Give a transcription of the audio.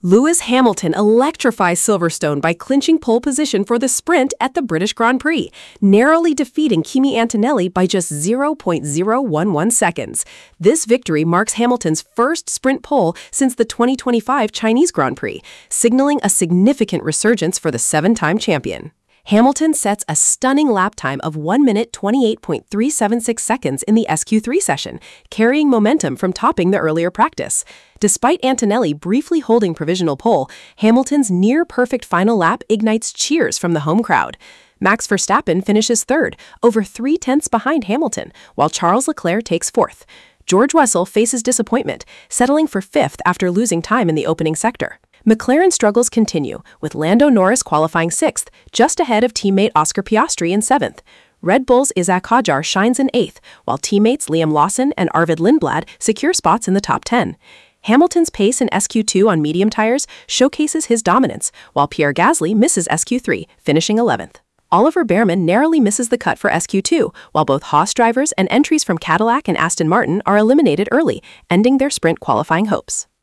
Lewis Hamilton electrifies Silverstone by clinching pole position for the sprint at the British Grand Prix, narrowly defeating Kimi Antonelli by just 0.011 seconds. This victory marks Hamilton's first sprint pole since the 2025 Chinese Grand Prix, signaling a significant resurgence for the seven-time champion. Hamilton sets a stunning lap time of 1 minute 28.376 seconds in the SQ3 session, carrying momentum from topping the earlier practice. Despite Antonelli briefly holding provisional pole, Hamilton's near-perfect final lap ignites cheers from the home crowd. Max Verstappen finishes third, over 3/10 behind Hamilton, while Charles Leclerc takes fourth. George Russell faces disappointment, settling for fifth after losing time in the opening sector. McLaren struggles continue, with Lando Norris qualifying sixth, just ahead of teammate Oscar Piastri in seventh. Red Bull's Isaac Hadjar shines in eighth, while teammates Liam Lawson and Arvid Lindblad secure spots in the top 10. Hamilton's pace in SQ2 on medium tires showcases his dominance, while Pierre Gasly misses SQ3, finishing 11th. Oliver Bearman narrowly misses the cut for SQ2, while both Haas drivers and entries from Cadillac and Aston Martin are eliminated early, ending their sprint qualifying hopes.